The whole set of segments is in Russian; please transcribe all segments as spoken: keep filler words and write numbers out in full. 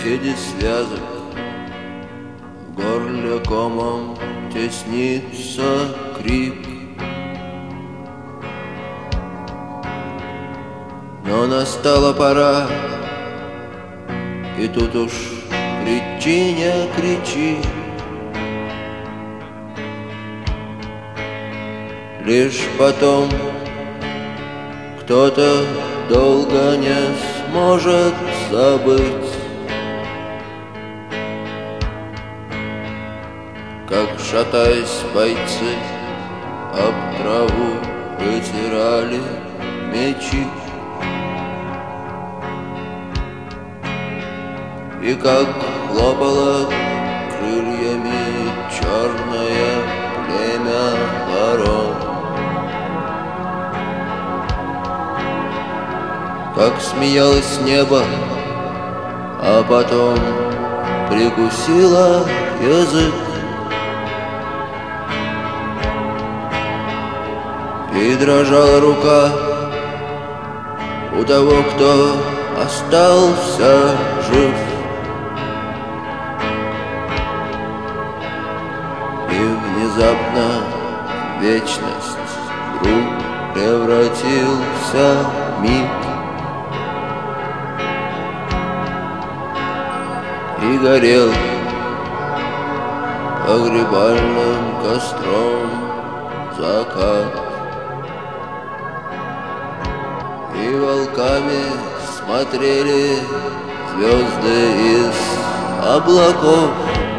беседе связок в горле комом теснится крик. Но настала пора, и тут уж кричи, не кричи. Лишь потом кто-то долго не сможет забыть, как, шатаясь, бойцы об траву вытирали мечи, и как хлопало крыльями черное племя ворон, как смеялось небо, а потом прикусило язык, и дрожала рука у того, кто остался жив. И внезапно вечность вдруг превратился в миг, и горел погребальным костром закат, и волками смотрели звезды из облаков.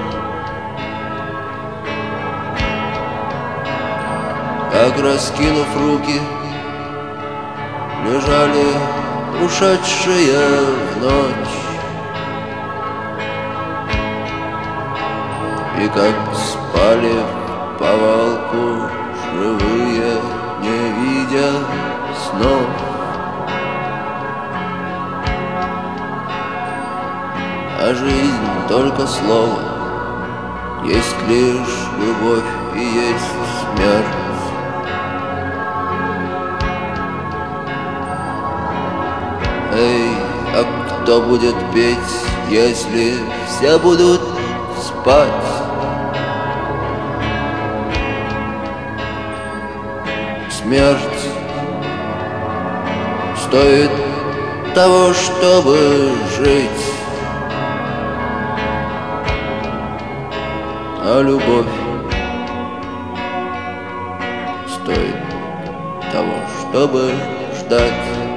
Как, раскинув руки, лежали ушедшие в ночь, и как спали в повалку живые, не видя снов. А жизнь только слово, есть лишь любовь и есть смерть. Эй, а кто будет петь, если все будут спать? Смерть стоит того, чтобы жить, а любовь стоит того, чтобы ждать.